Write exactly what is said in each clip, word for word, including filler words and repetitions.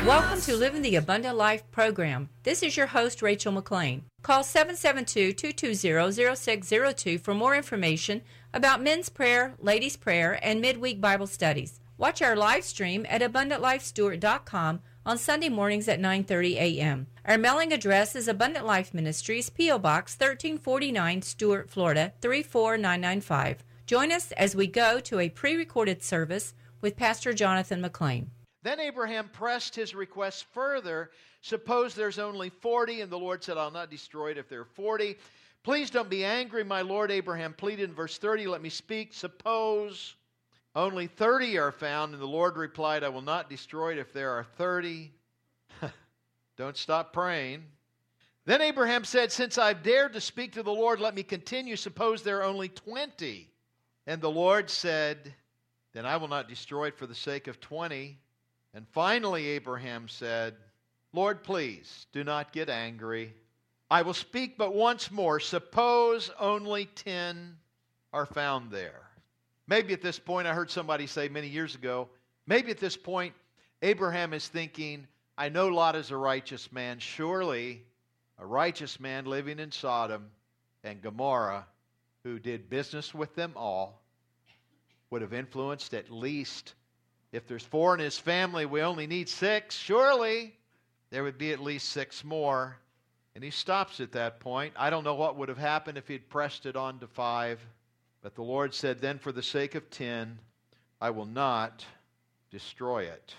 Welcome to Living the Abundant Life program. This is your host, Rachel McLean. Call seven seven two, two two zero, zero six zero two for more information about men's prayer, ladies' prayer, and midweek Bible studies. Watch our live stream at abundant life stewart dot com on Sunday mornings at nine thirty a.m. Our mailing address is Abundant Life Ministries, P O. Box thirteen forty-nine, Stuart, Florida, three four nine nine five. Join us as we go to a pre-recorded service with Pastor Jonathan McLean. Then Abraham pressed his request further. Suppose there's only forty, and the Lord said, I'll not destroy it if there are forty. Please don't be angry, my Lord. Abraham pleaded in verse thirty, let me speak. Suppose only thirty are found, and the Lord replied, I will not destroy it if there are thirty. Don't stop praying. Then Abraham said, since I've dared to speak to the Lord, let me continue. Suppose there are only twenty. And the Lord said, then I will not destroy it for the sake of twenty. And finally Abraham said, Lord, please do not get angry. I will speak but once more. Suppose only ten are found there. Maybe at this point, I heard somebody say many years ago, maybe at this point, Abraham is thinking, I know Lot is a righteous man. Surely a righteous man living in Sodom and Gomorrah who did business with them all would have influenced at least, if there's four in his family, we only need six. Surely there would be at least six more. And he stops at that point. I don't know what would have happened if he'd pressed it on to five. But the Lord said, then for the sake of ten, I will not destroy it.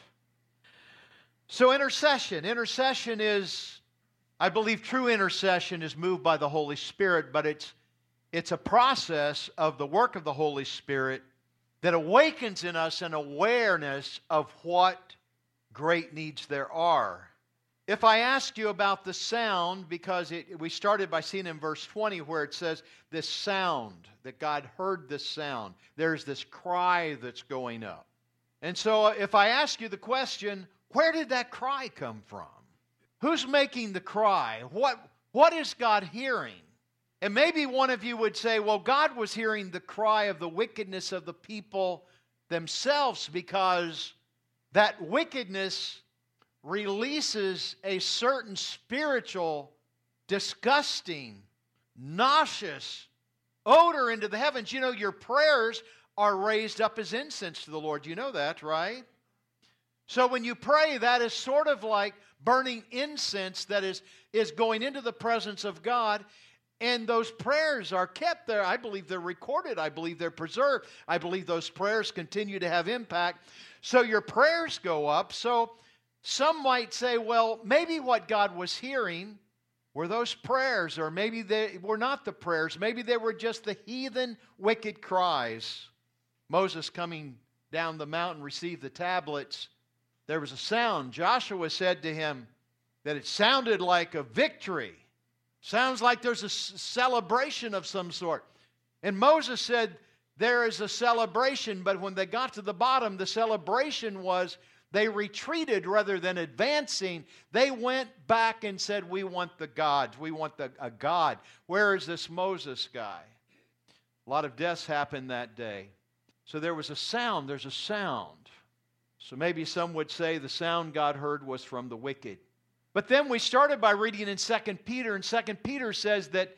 So intercession. Intercession is, I believe true intercession is moved by the Holy Spirit, but it's, it's a process of the work of the Holy Spirit that awakens in us an awareness of what great needs there are. If I asked you about the sound, because it, we started by seeing in verse twenty where it says this sound, that God heard this sound. There's this cry that's going up. And so if I ask you the question, where did that cry come from? Who's making the cry? What, what is God hearing? And maybe one of you would say, well, God was hearing the cry of the wickedness of the people themselves because that wickedness releases a certain spiritual, disgusting, nauseous odor into the heavens. You know, your prayers are raised up as incense to the Lord. You know that, right? So when you pray, that is sort of like burning incense that is, is going into the presence of God. And those prayers are kept there. I believe they're recorded. I believe they're preserved. I believe those prayers continue to have impact. So your prayers go up. So some might say, well, maybe what God was hearing were those prayers, or maybe they were not the prayers. Maybe they were just the heathen, wicked cries. Moses coming down the mountain received the tablets. There was a sound. Joshua said to him that it sounded like a victory. Sounds like there's a celebration of some sort. And Moses said, there is a celebration, but when they got to the bottom, the celebration was they retreated rather than advancing. They went back and said, we want the gods. We want the, a God. Where is this Moses guy? A lot of deaths happened that day. So there was a sound. There's a sound. So maybe some would say the sound God heard was from the wicked. But then we started by reading in Second Peter, and Second Peter says that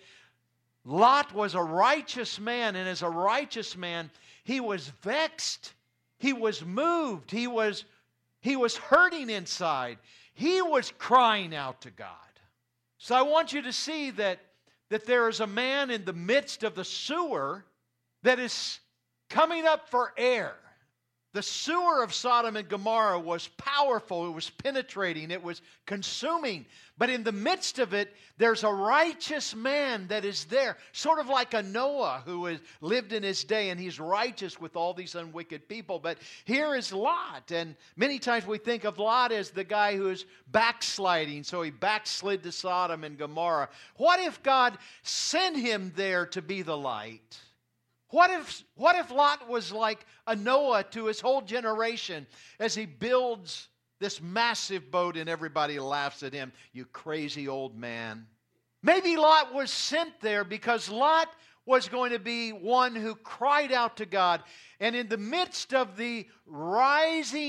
Lot was a righteous man, and as a righteous man, he was vexed, he was moved, he was, he was hurting inside. He was crying out to God. So I want you to see that, that there is a man in the midst of the sewer that is coming up for air. The sewer of Sodom and Gomorrah was powerful, it was penetrating, it was consuming. But in the midst of it, there's a righteous man that is there, sort of like a Noah who has lived in his day, and he's righteous with all these unwicked people. But here is Lot, and many times we think of Lot as the guy who is backsliding, so he backslid to Sodom and Gomorrah. What if God sent him there to be the light? What if, what if Lot was like a Noah to his whole generation as he builds this massive boat and everybody laughs at him, you crazy old man? Maybe Lot was sent there because Lot was going to be one who cried out to God. And in the midst of the rising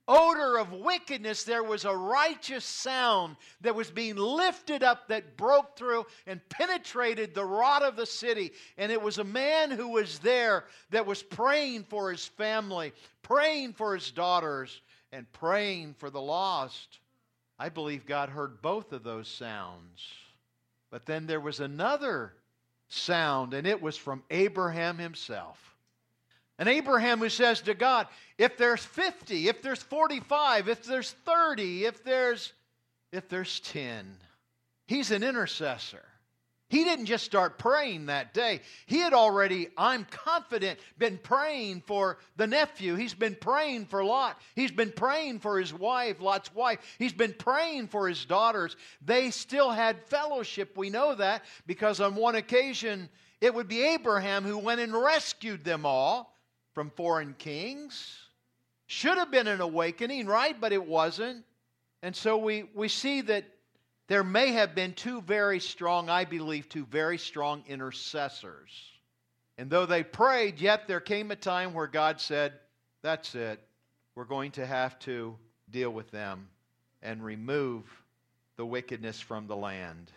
odor of wickedness, there was a righteous sound that was being lifted up that broke through and penetrated the rot of the city. And it was a man who was there that was praying for his family, praying for his daughters, and praying for the lost. I believe God heard both of those sounds. But then there was another sound, and it was from Abraham himself. And Abraham who says to God, if there's fifty, if there's forty-five, if there's thirty, if there's, if there's ten, he's an intercessor. He didn't just start praying that day. He had already, I'm confident, been praying for the nephew. He's been praying for Lot. He's been praying for his wife, Lot's wife. He's been praying for his daughters. They still had fellowship. We know that because on one occasion, it would be Abraham who went and rescued them all from foreign kings. Should have been an awakening, right? But it wasn't. And so we, we see that there may have been two very strong, I believe, two very strong intercessors. And though they prayed, yet there came a time where God said, that's it. We're going to have to deal with them and remove the wickedness from the land.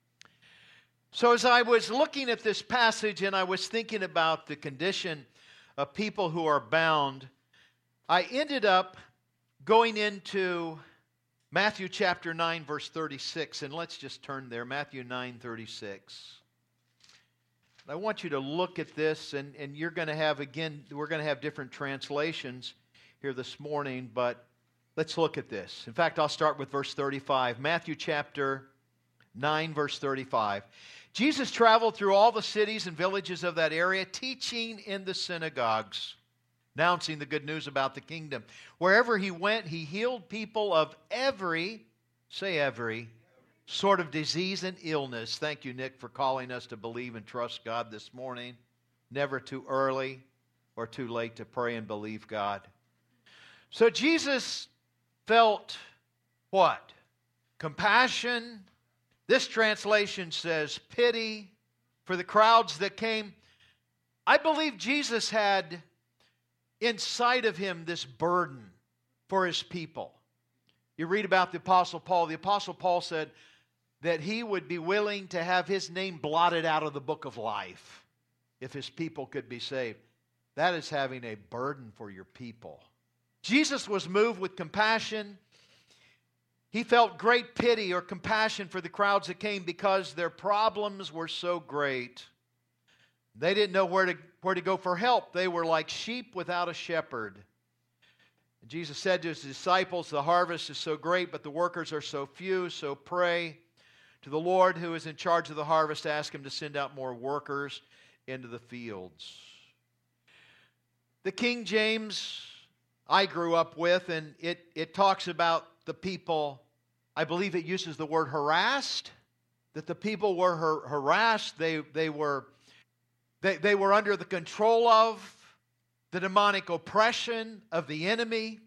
So as I was looking at this passage and I was thinking about the condition of people who are bound, I ended up going into Matthew chapter nine, verse thirty-six, and let's just turn there, Matthew nine, thirty-six. I want you to look at this, and, and you're going to have, again, we're going to have different translations here this morning, but let's look at this. In fact, I'll start with verse thirty-five. Matthew chapter nine, verse thirty-five. Jesus traveled through all the cities and villages of that area, teaching in the synagogues, announcing the good news about the kingdom. Wherever he went, he healed people of every, say every, sort of disease and illness. Thank you, Nick, for calling us to believe and trust God this morning. Never too early or too late to pray and believe God. So Jesus felt what? Compassion. This translation says pity for the crowds that came. I believe Jesus had inside of him this burden for his people. You read about the Apostle Paul. The Apostle Paul said that he would be willing to have his name blotted out of the book of life if his people could be saved. That is having a burden for your people. Jesus was moved with compassion. He felt great pity or compassion for the crowds that came because their problems were so great. They didn't know where to, where to go for help. They were like sheep without a shepherd. And Jesus said to his disciples, the harvest is so great, but the workers are so few, so pray to the Lord who is in charge of the harvest. Ask him to send out more workers into the fields. The King James I grew up with, and it, it talks about the people, I believe it uses the word harassed, that the people were har- harassed, they, they, were, they, they were under the control of the demonic oppression of the enemy.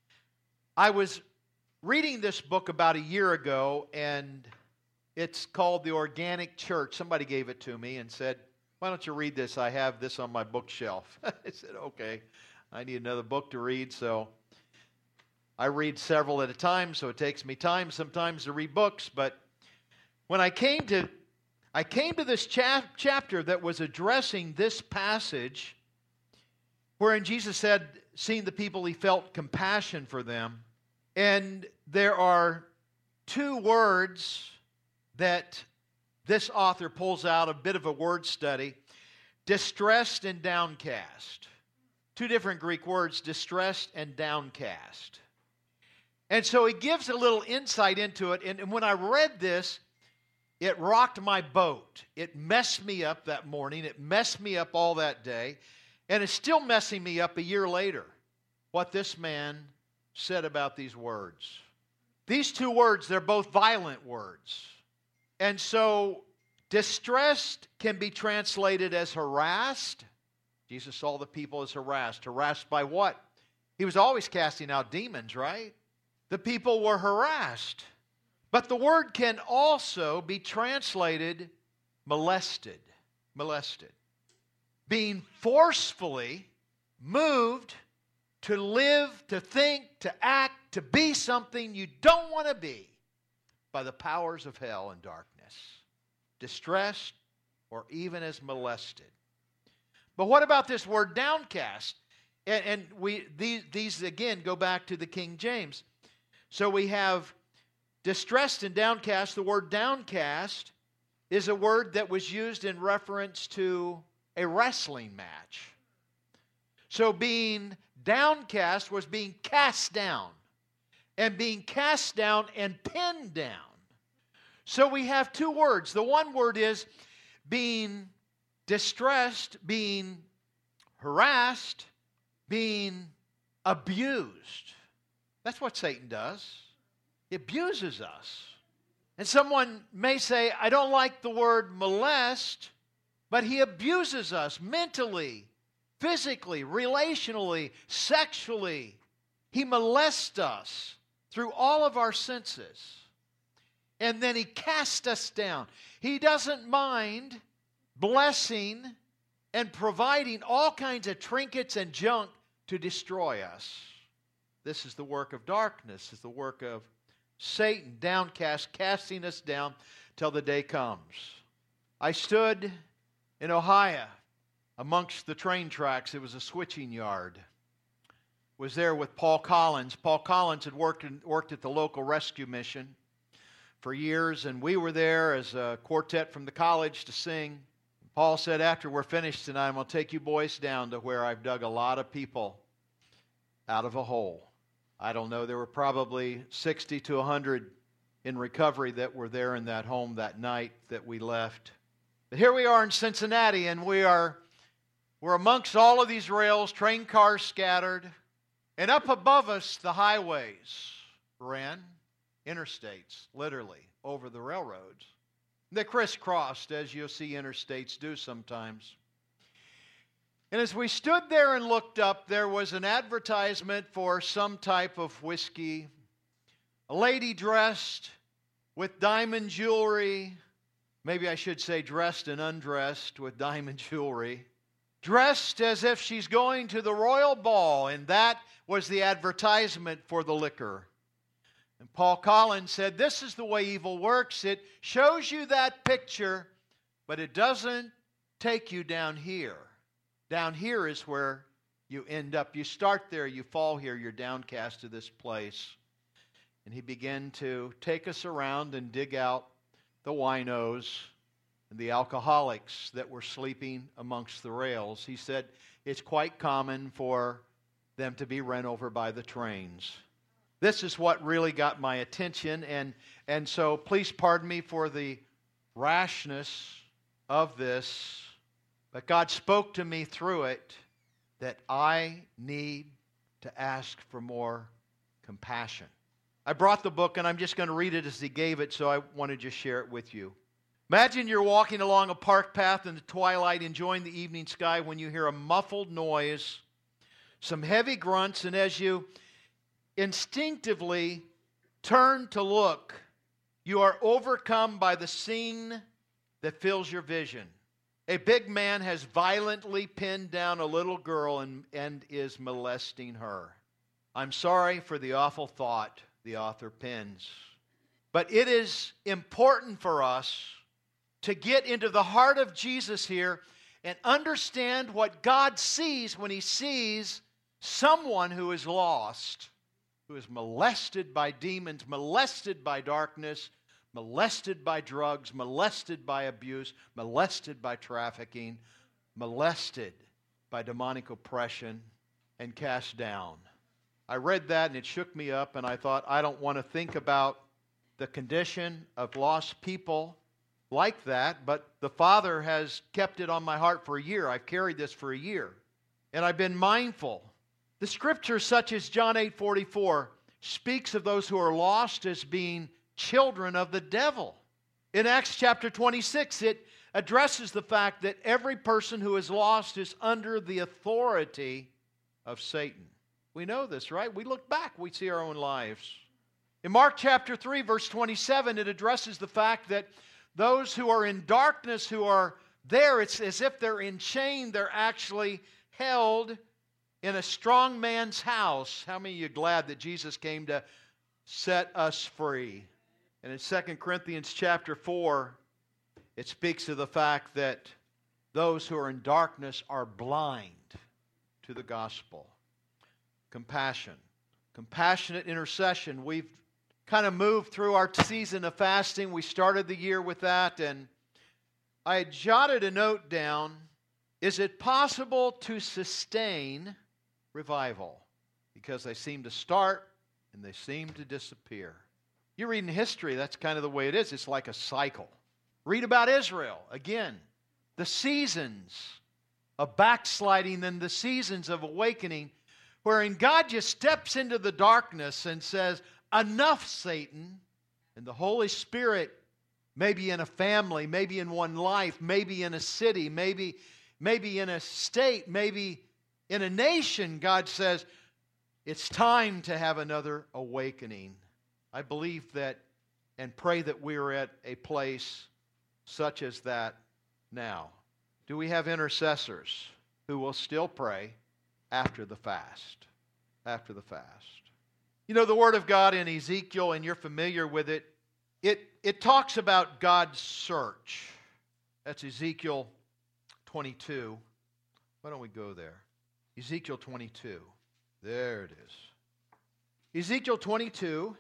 I was reading this book about a year ago, and it's called The Organic Church. Somebody gave it to me and said, why don't you read this? I have this on my bookshelf. I said, okay, I need another book to read, so I read several at a time, so it takes me time sometimes to read books. But when I came to, I came to this chap- chapter that was addressing this passage, wherein Jesus said, seeing the people, he felt compassion for them. And there are two words that this author pulls out, a bit of a word study: distressed and downcast. Two different Greek words, distressed and downcast. And so he gives a little insight into it. And, and when I read this, it rocked my boat. It messed me up that morning. It messed me up all that day. And it's still messing me up a year later, what this man said about these words. These two words, they're both violent words. And so distressed can be translated as harassed. Jesus saw the people as harassed. Harassed by what? He was always casting out demons, right? The people were harassed. But the word can also be translated molested. Molested. Being forcefully moved to live, to think, to act, to be something you don't want to be by the powers of hell and darkness, distressed, or even as molested. But what about this word downcast? And, and we these, these again go back to the King James. So we have distressed and downcast. The word downcast is a word that was used in reference to a wrestling match. So being downcast was being cast down, and being cast down and pinned down. So we have two words. The one word is being distressed, being harassed, being abused. That's what Satan does. He abuses us. And someone may say, I don't like the word molest, but he abuses us mentally, physically, relationally, sexually. He molests us through all of our senses. And then he casts us down. He doesn't mind blessing and providing all kinds of trinkets and junk to destroy us. This is the work of darkness. This is the work of Satan, downcast, casting us down till the day comes. I stood in Ohio amongst the train tracks. It was a switching yard. Was there with Paul Collins. Paul Collins had worked in, worked at the local rescue mission for years, and we were there as a quartet from the college to sing. Paul said, after we're finished tonight, I'm going to take you boys down to where I've dug a lot of people out of a hole. I don't know, there were probably sixty to one hundred in recovery that were there in that home that night that we left. But here we are in Cincinnati, and we are we're amongst all of these rails, train cars scattered, and up above us the highways ran, interstates, literally, over the railroads. They crisscrossed, as you'll see interstates do sometimes. And as we stood there and looked up, there was an advertisement for some type of whiskey. A lady dressed with diamond jewelry. Maybe I should say dressed and undressed with diamond jewelry. Dressed as if she's going to the royal ball, and that was the advertisement for the liquor. And Paul Collins said, this is the way evil works. It shows you that picture, but it doesn't take you down here. Down here is where you end up. You start there, you fall here, you're downcast to this place. And he began to take us around and dig out the winos and the alcoholics that were sleeping amongst the rails. He said it's quite common for them to be run over by the trains. This is what really got my attention, and, and so please pardon me for the rashness of this, but God spoke to me through it that I need to ask for more compassion. I brought the book, and I'm just going to read it as he gave it, so I want to just share it with you. Imagine you're walking along a park path in the twilight, enjoying the evening sky, when you hear a muffled noise, some heavy grunts, and as you instinctively turn to look, you are overcome by the scene that fills your vision. A big man has violently pinned down a little girl and, and is molesting her. I'm sorry for the awful thought, the author pens. But it is important for us to get into the heart of Jesus here and understand what God sees when He sees someone who is lost, who is molested by demons, molested by darkness, molested by drugs, molested by abuse, molested by trafficking, molested by demonic oppression, and cast down. I read that and it shook me up, and I thought, I don't want to think about the condition of lost people like that, but the Father has kept it on my heart for a year. I've carried this for a year, and I've been mindful. The scripture, such as John eight forty-four, speaks of those who are lost as being children of the devil. In Acts chapter twenty-six, it addresses the fact that every person who is lost is under the authority of Satan. We know this, right? We look back, we see our own lives. In Mark chapter three, verse twenty-seven, it addresses the fact that those who are in darkness, who are there, it's as if they're enchained, they're actually held in a strong man's house. How many of you are glad that Jesus came to set us free? And in Second Corinthians chapter four, it speaks of the fact that those who are in darkness are blind to the gospel. Compassion. Compassionate intercession. We've kind of moved through our season of fasting. We started the year with that, and I had jotted a note down. Is it possible to sustain revival? Because they seem to start and they seem to disappear. You read in history, that's kind of the way it is. It's like a cycle. Read about Israel. Again, the seasons of backsliding and the seasons of awakening, wherein God just steps into the darkness and says, enough, Satan. And the Holy Spirit, maybe in a family, maybe in one life, maybe in a city, maybe, maybe in a state, maybe in a nation, God says, it's time to have another awakening. I believe that and pray that we're at a place such as that now. Do we have intercessors who will still pray after the fast? After the fast. You know, the Word of God in Ezekiel, and you're familiar with it, it, it talks about God's search. That's Ezekiel twenty-two. Why don't we go there? Ezekiel twenty-two. There it is. Ezekiel twenty-two.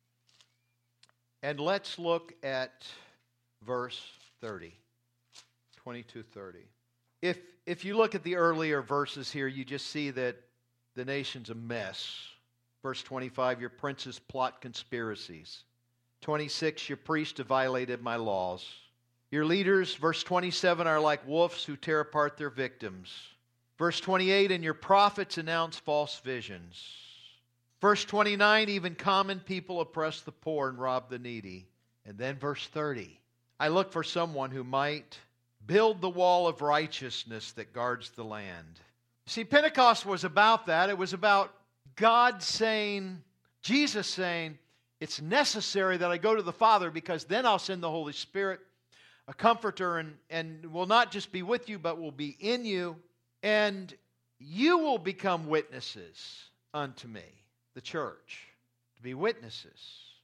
And let's look at verse thirty. twenty-two thirty. If, if you look at the earlier verses here, you just see that the nation's a mess. Verse twenty-five, your princes plot conspiracies. twenty-six, your priests have violated my laws. Your leaders, verse twenty-seven, are like wolves who tear apart their victims. Verse twenty-eight, and your prophets announce false visions. Verse twenty-nine, even common people oppress the poor and rob the needy. And then verse thirty, I look for someone who might build the wall of righteousness that guards the land. See, Pentecost was about that. It was about God saying, Jesus saying, it's necessary that I go to the Father because then I'll send the Holy Spirit, a comforter, and, and will not just be with you, but will be in you. And you will become witnesses unto me, the church, to be witnesses.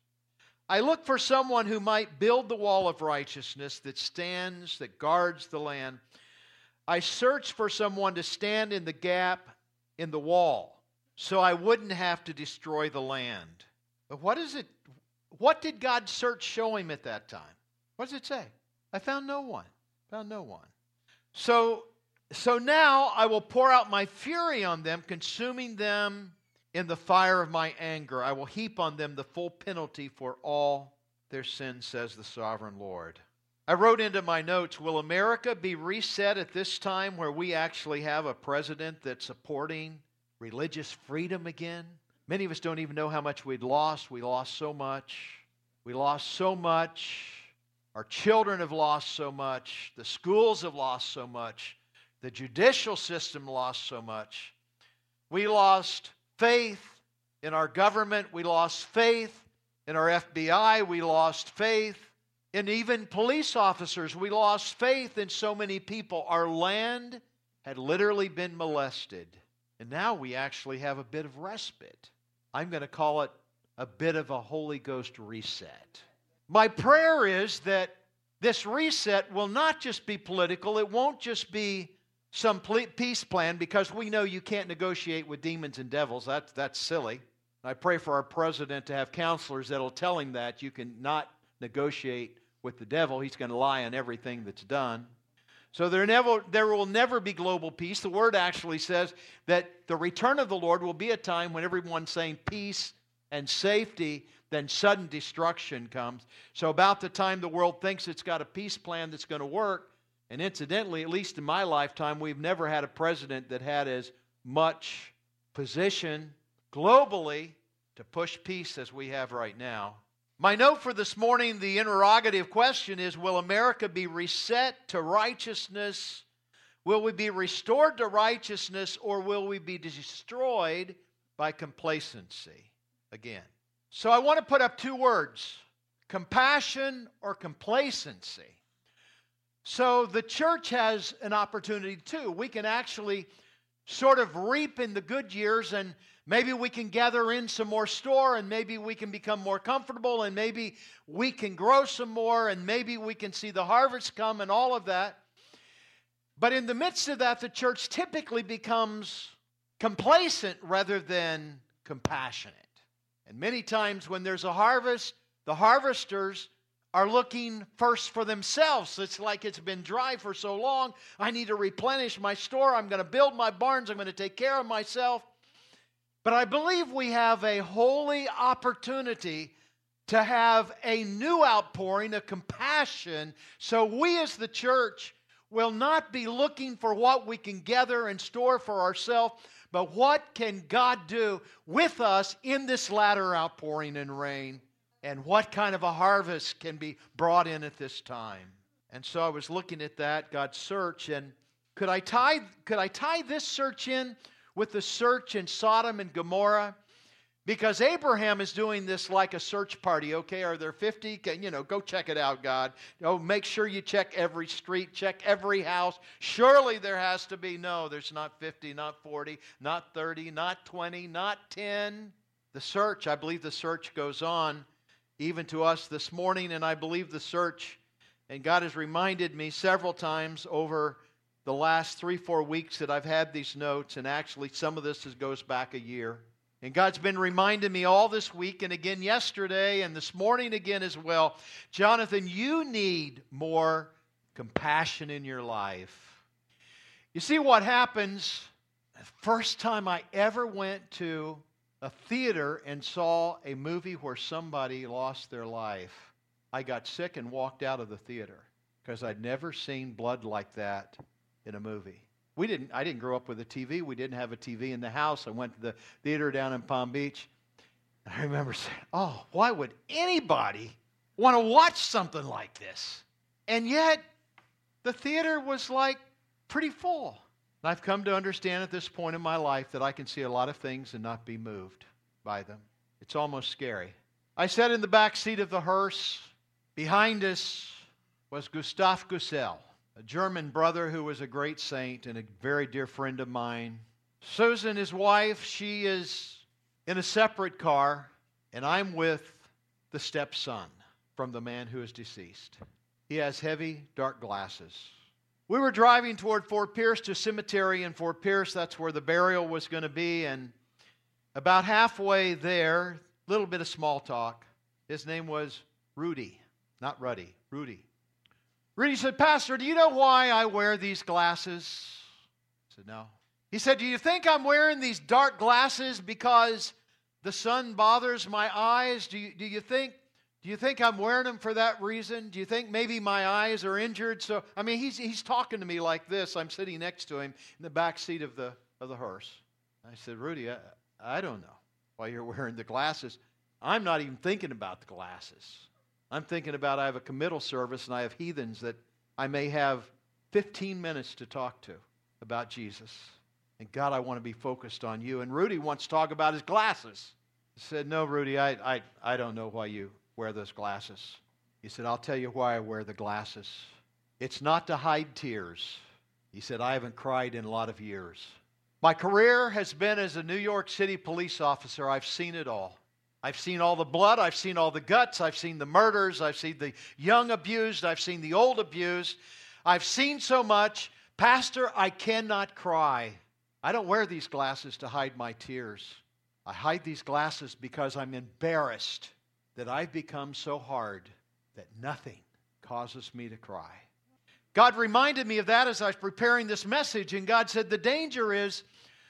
I look for someone who might build the wall of righteousness that stands, that guards the land. I search for someone to stand in the gap in the wall so I wouldn't have to destroy the land. But what is it? What did God's search show him at that time? What does it say? I found no one. Found no one. So, so now I will pour out my fury on them, consuming them in the fire of my anger. I will heap on them the full penalty for all their sins, says the sovereign Lord. I wrote into my notes, will America be reset at this time where we actually have a president that's supporting religious freedom again? Many of us don't even know how much we'd lost. We lost so much. We lost so much. Our children have lost so much. The schools have lost so much. The judicial system lost so much. We lost faith in our government. We lost faith in our F B I. We lost faith in even police officers. We lost faith in so many people. Our land had literally been molested. And now we actually have a bit of respite. I'm going to call it a bit of a Holy Ghost reset. My prayer is that this reset will not just be political. It won't just be some peace plan, because we know you can't negotiate with demons and devils. That's, that's silly. I pray for our president to have counselors that will tell him that you can not negotiate with the devil. He's going to lie on everything that's done. So there, never, there will never be global peace. The Word actually says that the return of the Lord will be a time when everyone's saying peace and safety, then sudden destruction comes. So about the time the world thinks it's got a peace plan that's going to work, and incidentally, at least in my lifetime, we've never had a president that had as much position globally to push peace as we have right now. My note for this morning, the interrogative question is, will America be reset to righteousness? Will we be restored to righteousness, or will we be destroyed by complacency again? So I want to put up two words, compassion or complacency. So the church has an opportunity too. We can actually sort of reap in the good years, and maybe we can gather in some more store, and maybe we can become more comfortable, and maybe we can grow some more, and maybe we can see the harvest come and all of that. But in the midst of that, the church typically becomes complacent rather than compassionate. And many times when there's a harvest, the harvesters are looking first for themselves. It's like it's been dry for so long. I need to replenish my store. I'm going to build my barns. I'm going to take care of myself. But I believe we have a holy opportunity to have a new outpouring of compassion, so we as the church will not be looking for what we can gather and store for ourselves, but what can God do with us in this latter outpouring and rain, and what kind of a harvest can be brought in at this time. And so I was looking at that, God's search, and could I tie, could I tie this search in with the search in Sodom and Gomorrah? Because Abraham is doing this like a search party. Okay, are there fifty? Can, you know, go check it out, God. Oh, make sure you check every street, check every house. Surely there has to be. No, there's not fifty, not forty, not thirty, not twenty, not ten. The search, I believe the search goes on even to us this morning, and I believe the search, and God has reminded me several times over the last three, four weeks that I've had these notes, and actually some of this is, goes back a year. And God's been reminding me all this week and again yesterday and this morning again as well. Jonathan, you need more compassion in your life. You see what happens, the first time I ever went to a theater and saw a movie where somebody lost their life, I got sick and walked out of the theater because I'd never seen blood like that in a movie. We didn't, I didn't grow up with a T V. We didn't have a T V in the house. I went to the theater down in Palm Beach. And I remember saying, oh, why would anybody want to watch something like this? And yet, the theater was like pretty full. And I've come to understand at this point in my life that I can see a lot of things and not be moved by them. It's almost scary. I sat in the back seat of the hearse. Behind us was Gustav Gussel, a German brother who was a great saint and a very dear friend of mine. Susan, his wife, she is in a separate car, and I'm with the stepson from the man who is deceased. He has heavy, dark glasses. We were driving toward Fort Pierce to a cemetery in Fort Pierce. That's where the burial was going to be, and about halfway there, a little bit of small talk. His name was Rudy, not Ruddy, Rudy. Rudy said, Pastor, do you know why I wear these glasses? I said, no. He said, do you think I'm wearing these dark glasses because the sun bothers my eyes? Do you, do you think, do you think I'm wearing them for that reason? Do you think maybe my eyes are injured? So, I mean, he's, he's talking to me like this. I'm sitting next to him in the back seat of the, of the hearse. I said, Rudy, I, I don't know why you're wearing the glasses. I'm not even thinking about the glasses. I'm thinking about I have a committal service and I have heathens that I may have fifteen minutes to talk to about Jesus. And God, I want to be focused on you. And Rudy wants to talk about his glasses. I said, no, Rudy, I, I, I don't know why you wear those glasses. He said, I'll tell you why I wear the glasses. It's not to hide tears. He said, I haven't cried in a lot of years. My career has been as a New York City police officer. I've seen it all. I've seen all the blood, I've seen all the guts, I've seen the murders, I've seen the young abused, I've seen the old abused. I've seen so much. Pastor, I cannot cry. I don't wear these glasses to hide my tears. I hide these glasses because I'm embarrassed that I've become so hard that nothing causes me to cry. God reminded me of that as I was preparing this message, and God said the danger is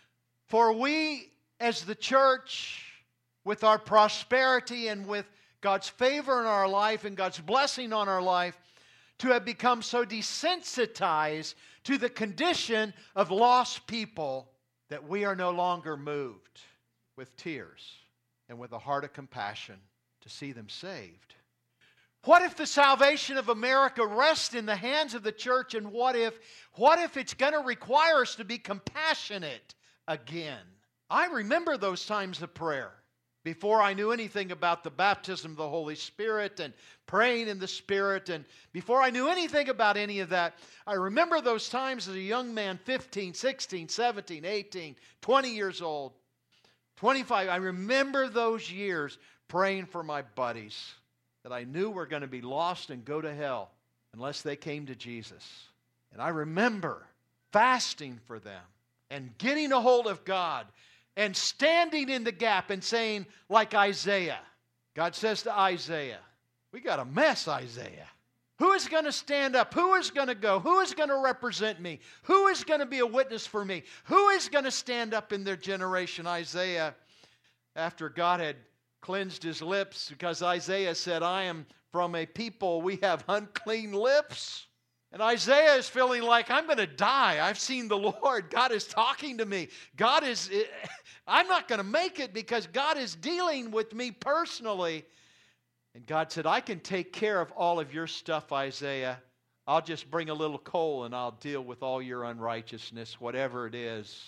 for we as the church, with our prosperity and with God's favor in our life and God's blessing on our life, to have become so desensitized to the condition of lost people that we are no longer moved with tears and with a heart of compassion to see them saved. What if the salvation of America rests in the hands of the church, and what if, what if it's going to require us to be compassionate again? I remember those times of prayer. Before I knew anything about the baptism of the Holy Spirit and praying in the Spirit, and before I knew anything about any of that, I remember those times as a young man, fifteen, sixteen, seventeen, eighteen, twenty years old, twenty-five. I remember those years praying for my buddies that I knew were going to be lost and go to hell unless they came to Jesus. And I remember fasting for them and getting a hold of God and standing in the gap and saying, like Isaiah, God says to Isaiah, we got a mess, Isaiah. Who is going to stand up? Who is going to go? Who is going to represent me? Who is going to be a witness for me? Who is going to stand up in their generation? Isaiah, after God had cleansed his lips, because Isaiah said, I am from a people, we have unclean lips. And Isaiah is feeling like, I'm going to die. I've seen the Lord. God is talking to me. God is, I'm not going to make it because God is dealing with me personally. And God said, I can take care of all of your stuff, Isaiah. I'll just bring a little coal and I'll deal with all your unrighteousness, whatever it is.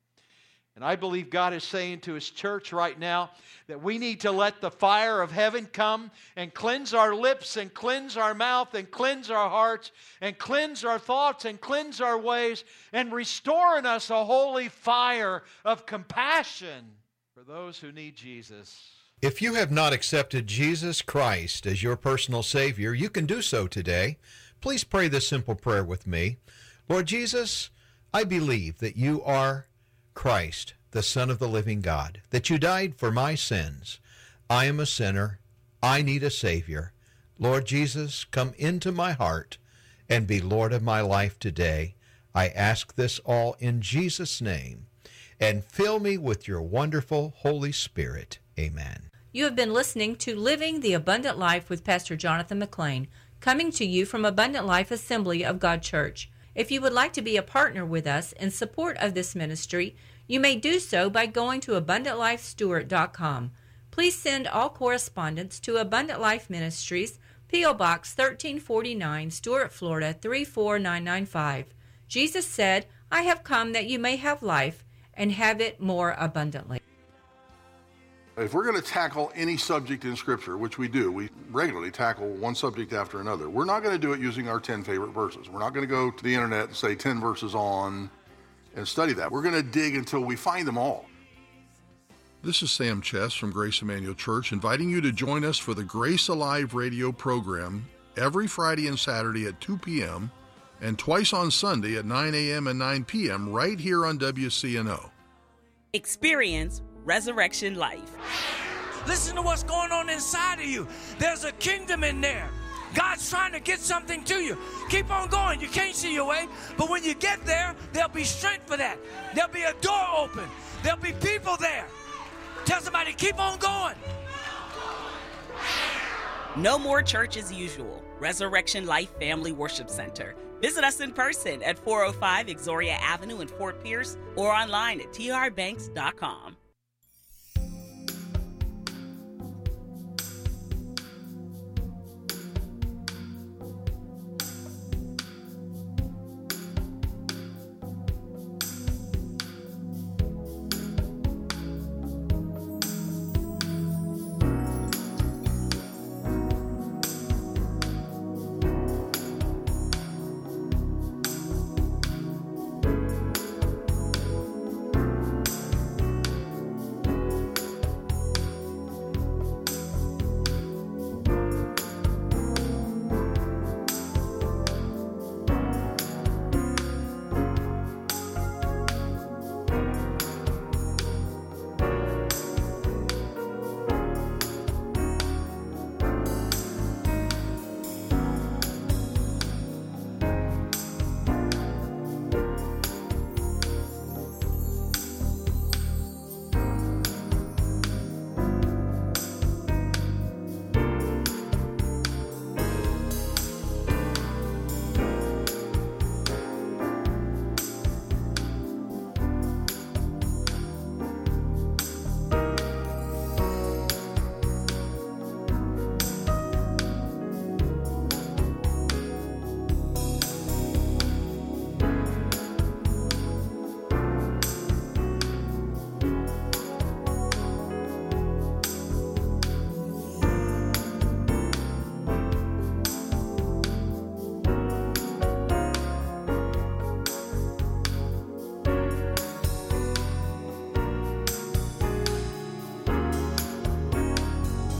And I believe God is saying to His church right now that we need to let the fire of heaven come and cleanse our lips and cleanse our mouth and cleanse our hearts and cleanse our thoughts and cleanse our ways and restore in us a holy fire of compassion for those who need Jesus. If you have not accepted Jesus Christ as your personal Savior, you can do so today. Please pray this simple prayer with me. Lord Jesus, I believe that you are Christ, the Son of the living God, that you died for my sins. I am a sinner. I need a Savior. Lord Jesus, come into my heart and be Lord of my life today. I ask this all in Jesus' name, and fill me with your wonderful Holy Spirit. Amen. You have been listening to Living the Abundant Life with Pastor Jonathan McLean, coming to you from Abundant Life Assembly of God Church. If you would like to be a partner with us in support of this ministry, you may do so by going to abundant life stewart dot com. Please send all correspondence to Abundant Life Ministries, P O Box thirteen forty-nine, Stuart, Florida three four nine nine five. Jesus said, I have come that you may have life and have it more abundantly. If we're going to tackle any subject in Scripture, which we do, we regularly tackle one subject after another, we're not going to do it using our ten favorite verses. We're not going to go to the internet and say ten verses on and study that. We're going to dig until we find them all. This is Sam Chess from Grace Emmanuel Church, inviting you to join us for the Grace Alive radio program every Friday and Saturday at two p.m. and twice on Sunday at nine a.m. and nine p.m. right here on W C N O. Experience Resurrection Life. Listen to what's going on inside of you. There's a kingdom in there. God's trying to get something to you. Keep on going. You can't see your way, but when you get there, there'll be strength for that. There'll be a door open. There'll be people there. Tell somebody, keep on going. No more church as usual. Resurrection Life Family Worship Center. Visit us in person at four oh five Exoria Avenue in Fort Pierce or online at t r banks dot com.